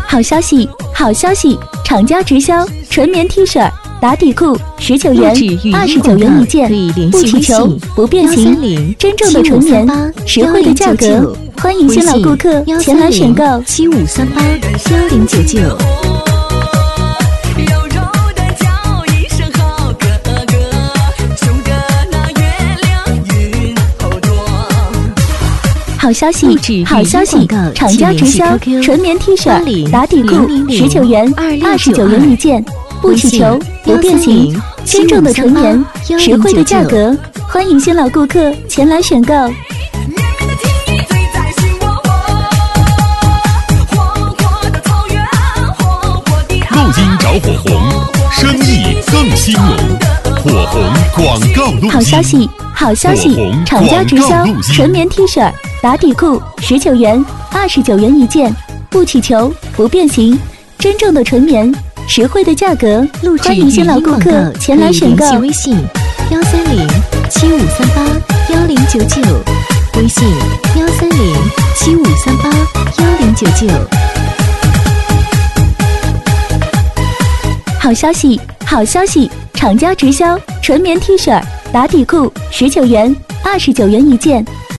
好消息，好消息！厂家直销纯棉 T 恤、打底裤19元，29元一件，不起球，不变形，真正的纯棉，实惠的价格，欢迎新老顾客前来选购。 75381099。 好消息，好消息！厂家直销纯棉 T 恤、打底裤19元，29元一件，不起球，不变形，真正的纯棉，实惠的价格，欢迎新老顾客前来选购。 录音找火红，生意更兴隆。火红广告录音。 好消息，好消息！厂家直销纯棉 T 恤、打底裤19元，29元一件，不起球，不变形，真正的纯棉，实惠的价格，欢迎新老顾客前来选购。 微信13075381099，微信13075381099。 好消息，好消息！厂家直销纯棉 T 恤、打底裤19元，29元一件，